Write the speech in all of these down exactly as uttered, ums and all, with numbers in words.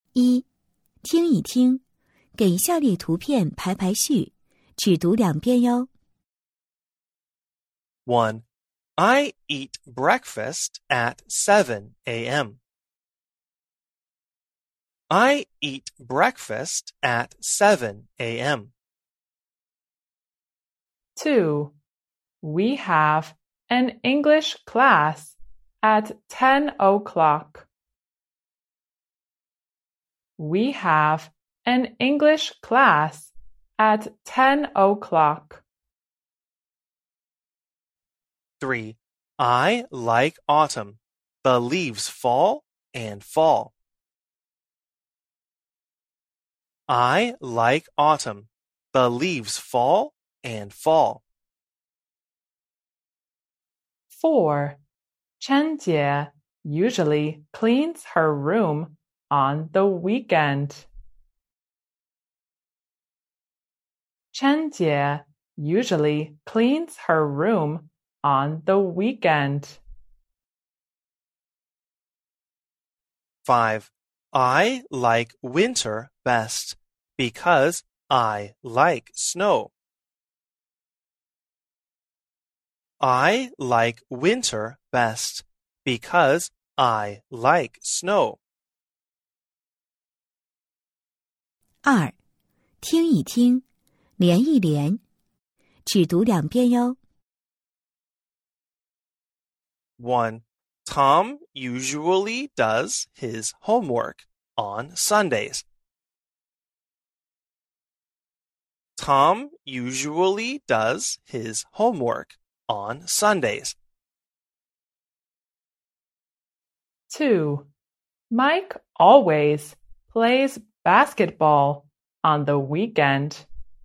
一、听一听，给下列图片排排序，只读两遍哟。 one. I eat breakfast at seven a.m. I eat breakfast at seven a.m. two. We have an English class at ten o'clock. We have an English class at ten o'clock. three. I like autumn. The leaves fall and fall. I like autumn. The leaves fall and fall. four. Chen Jie usually cleans her room on the weekend. Chen Jie usually cleans her room on the weekend. five. I like winter best because I like snow. I like winter best because I like snow. 二、听一听，连一连，只读两遍哟。 one. Tom usually does his homework on Sundays. Tom usually does his homework on Sundays. two. Mike always plays basketball on the weekend.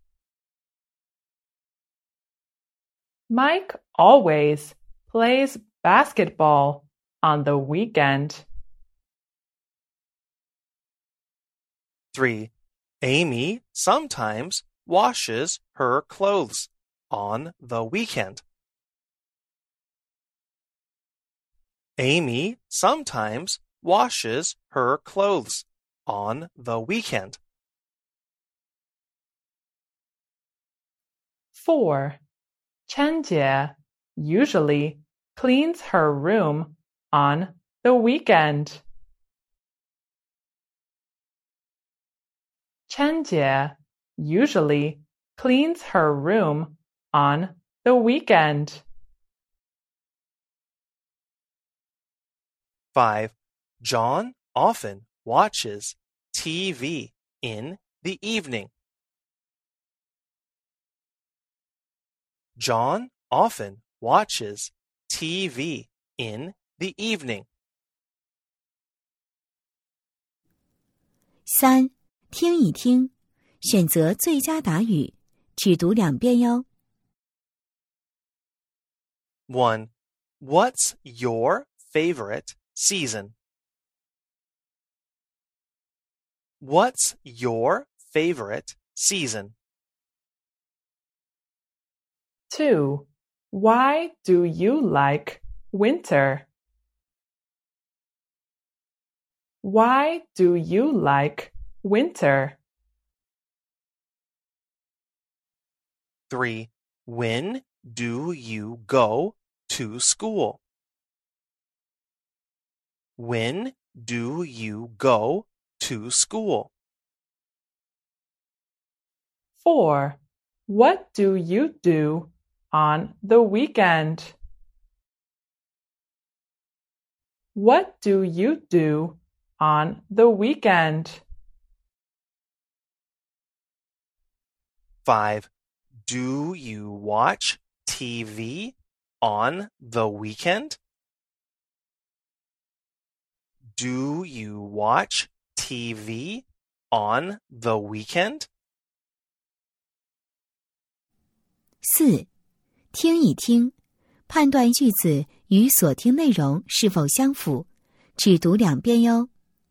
Mike always plays basketball on the weekend. three. Amy sometimes washes her clothes on the weekend. Amy sometimes washes her clothes on the weekend. four. Chen Jie usually cleans her room on the weekend. Chen Jie usually cleans her room on the weekend. five. John often watches T V in the evening. John often watches T V in the evening. 三、听一听，选择最佳答语，只读两遍哟。 one. What's your favorite season? What's your favorite season? two. Why do you like winter? Why do you like winter? three. When do you go to school? When do you go to school? four. What do you do on the weekend? What do you do on the weekend? five. Do you watch T V on the weekend? Do you watch T V on the weekend? 四、听一听，判断句子与所听内容是否相符，只读两遍哟。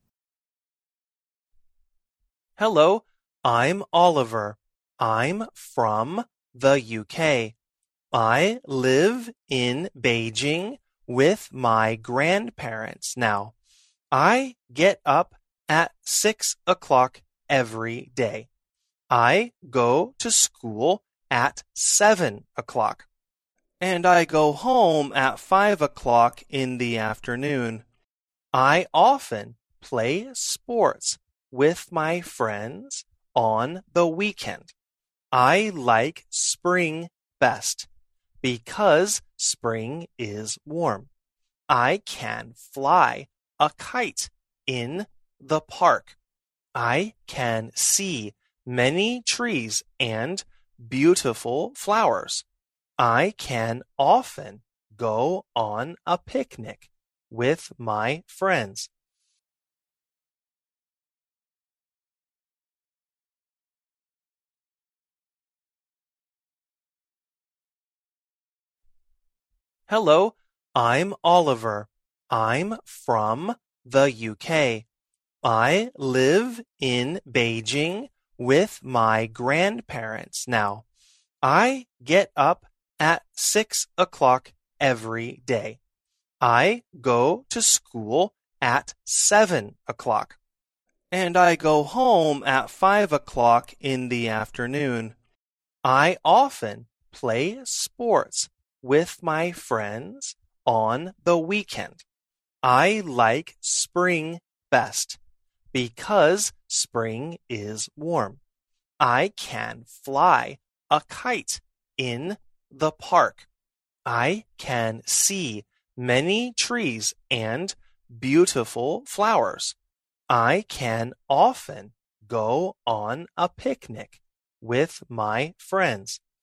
Hello, I'm Oliver. I'm from the U K. I live in Beijing with my grandparents now. I get up at six o'clock every day. I go to school at seven o'clock. And I go home at five o'clock in the afternoon. I often play sports with my friends on the weekend. I like spring best because spring is warm. I can fly a kite in the park. I can see many trees and beautiful flowers. I can often go on a picnic with my friends. Hello, I'm Oliver. I'm from the U K. I live in Beijing with my grandparents now. I get up at six o'clock every day. I go to school at seven o'clock. And I go home at five o'clock in the afternoon. I often play sports with my friends on the weekend. I like spring best because spring is warm. I can fly a kite in the park. I can see many trees and beautiful flowers. I can often go on a picnic with my friends.